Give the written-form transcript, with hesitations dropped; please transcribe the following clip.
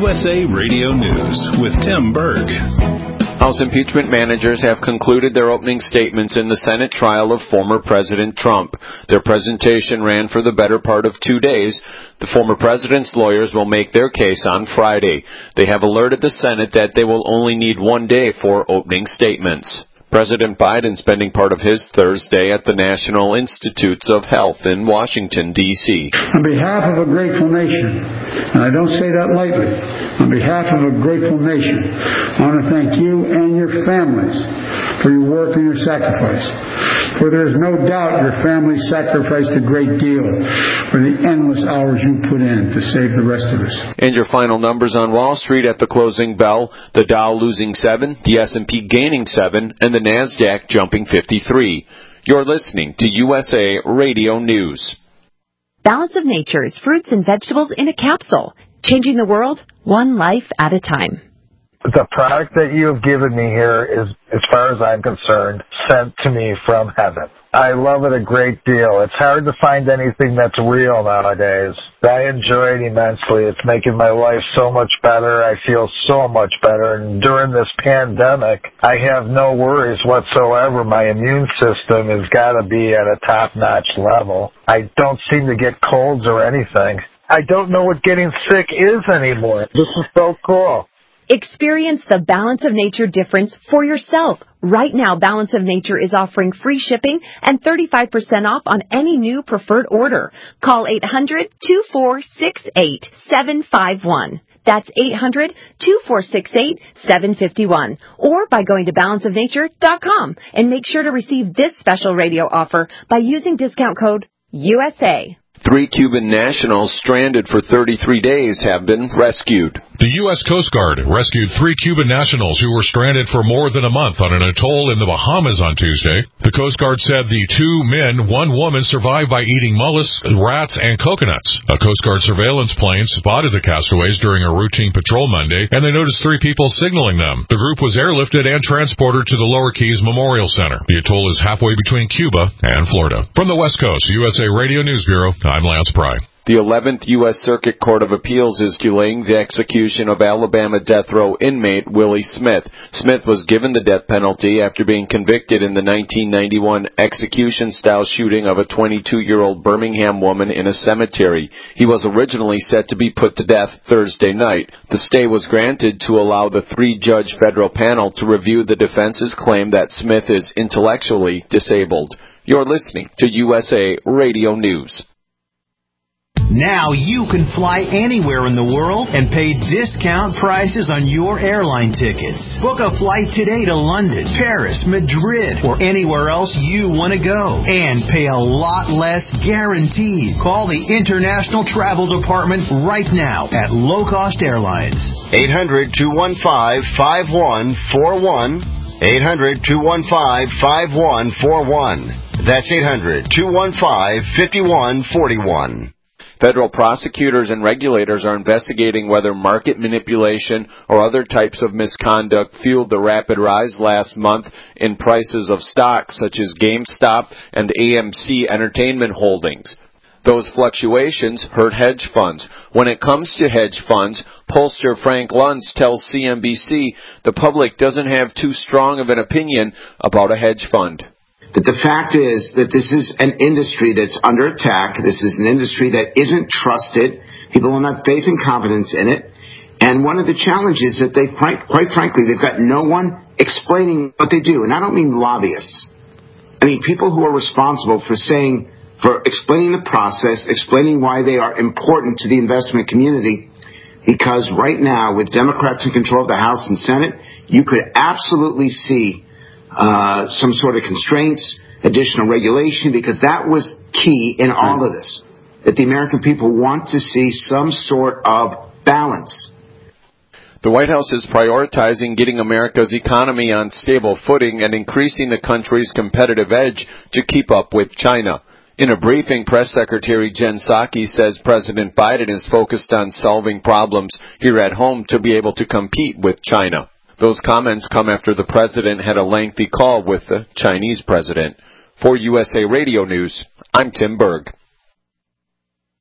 USA Radio News with Tim Berg. House impeachment managers have concluded their opening statements in the Senate trial of former President Trump. Their presentation ran for the better part of 2 days. The former president's lawyers will make their case on Friday. They have alerted the Senate that they will only need 1 day for opening statements. President Biden spending part of his Thursday at the National Institutes of Health in Washington, D.C. On behalf of a grateful nation, and I don't say that lightly, on behalf of a grateful nation, I want to thank you and your families for your work and your sacrifice. For there is no doubt your family sacrificed a great deal for the endless hours you put in to save the rest of us. And your final numbers on Wall Street at the closing bell: the Dow losing 7, the S&P gaining 7, and the NASDAQ jumping 53. You're listening to USA Radio News. Balance of Nature's fruits and vegetables in a capsule, changing the world one life at a time. The product that you have given me here is, as far as I'm concerned, sent to me from heaven. I love it a great deal. It's hard to find anything that's real nowadays. I enjoy it immensely. It's making my life so much better. I feel so much better. And during this pandemic, I have no worries whatsoever. My immune system has got to be at a top-notch level. I don't seem to get colds or anything. I don't know what getting sick is anymore. This is so cool. Experience the Balance of Nature difference for yourself. Right now, Balance of Nature is offering free shipping and 35% off on any new preferred order. Call 800-2468-751. That's 800-2468-751. Or by going to balanceofnature.com. And make sure to receive this special radio offer by using discount code USA. 3 Cuban nationals stranded for 33 days have been rescued. The U.S. Coast Guard rescued 3 Cuban nationals who were stranded for more than a month on an atoll in the Bahamas on Tuesday. The Coast Guard said the 2 men, 1 woman survived by eating mollusks, rats, and coconuts. A Coast Guard surveillance plane spotted the castaways during a routine patrol Monday, and they noticed 3 people signaling them. The group was airlifted and transported to the Lower Keys Memorial Center. The atoll is halfway between Cuba and Florida. From the West Coast, USA Radio News Bureau, I'm Lance Pry. The 11th U.S. Circuit Court of Appeals is delaying the execution of Alabama death row inmate Willie Smith. Smith was given the death penalty after being convicted in the 1991 execution-style shooting of a 22-year-old Birmingham woman in a cemetery. He was originally set to be put to death Thursday night. The stay was granted to allow the 3-judge federal panel to review the defense's claim that Smith is intellectually disabled. You're listening to USA Radio News. Now you can fly anywhere in the world and pay discount prices on your airline tickets. Book a flight today to London, Paris, Madrid, or anywhere else you want to go. And pay a lot less guaranteed. Call the International Travel Department right now at Low Cost Airlines. 800-215-5141. 800-215-5141. That's 800-215-5141. Federal prosecutors and regulators are investigating whether market manipulation or other types of misconduct fueled the rapid rise last month in prices of stocks such as GameStop and AMC Entertainment Holdings. Those fluctuations hurt hedge funds. When it comes to hedge funds, pollster Frank Luntz tells CNBC the public doesn't have too strong of an opinion about a hedge fund. But the fact is that this is an industry that's under attack. This is an industry that isn't trusted. People don't have faith and confidence in it. And one of the challenges that quite frankly, they've got no one explaining what they do. And I don't mean lobbyists. I mean people who are responsible for explaining the process, explaining why they are important to the investment community. Because right now, with Democrats in control of the House and Senate, you could absolutely see some sort of constraints, additional regulation, because that was key in all of this, that the American people want to see some sort of balance. The White House is prioritizing getting America's economy on stable footing and increasing the country's competitive edge to keep up with China. In a briefing, Press Secretary Jen Psaki says President Biden is focused on solving problems here at home to be able to compete with China. Those comments come after the president had a lengthy call with the Chinese president. For USA Radio News, I'm Tim Berg.